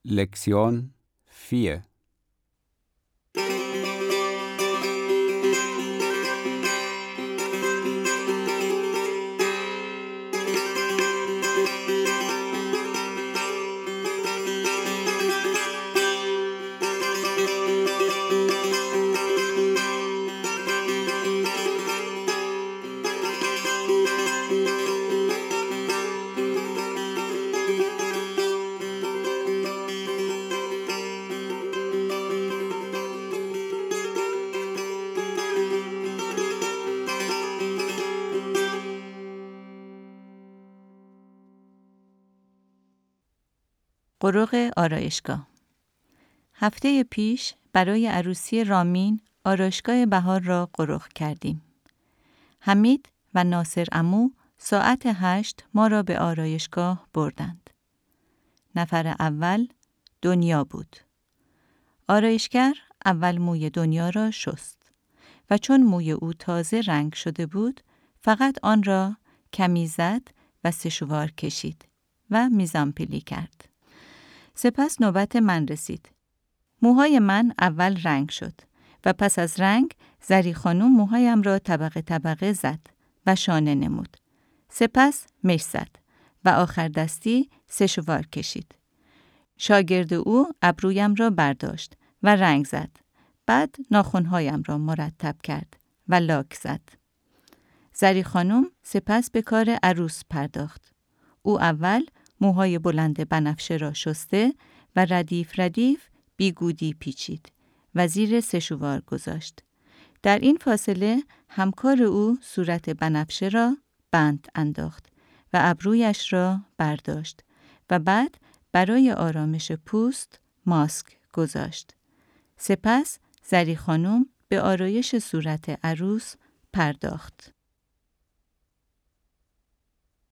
Lektion 4. قروق آرایشگاه. هفته پیش برای عروسی رامین آرایشگاه بهار را قروق کردیم. حمید و ناصر عمو ساعت 8 ما را به آرایشگاه بردند. نفر اول دنیا بود. آرایشگر اول موی دنیا را شست و چون موی او تازه رنگ شده بود فقط آن را کمی زد و سشوار کشید و میزانپیلی کرد. سپس نوبت من رسید. موهای من اول رنگ شد و پس از رنگ زری خانم موهایم را طبقه طبقه زد و شانه نمود. سپس مش زد و آخر دستی سشوار کشید. شاگرد او ابرویم را برداشت و رنگ زد. بعد ناخنهایم را مرتب کرد و لاک زد. زری خانم سپس به کار عروس پرداخت. او اول موهای بلند بنفشه را شسته و ردیف ردیف بیگودی پیچید و زیر سشوار گذاشت. در این فاصله همکار او صورت بنفشه را بند انداخت و ابرویش را برداشت و بعد برای آرامش پوست ماسک گذاشت. سپس زری خانم به آرایش صورت عروس پرداخت.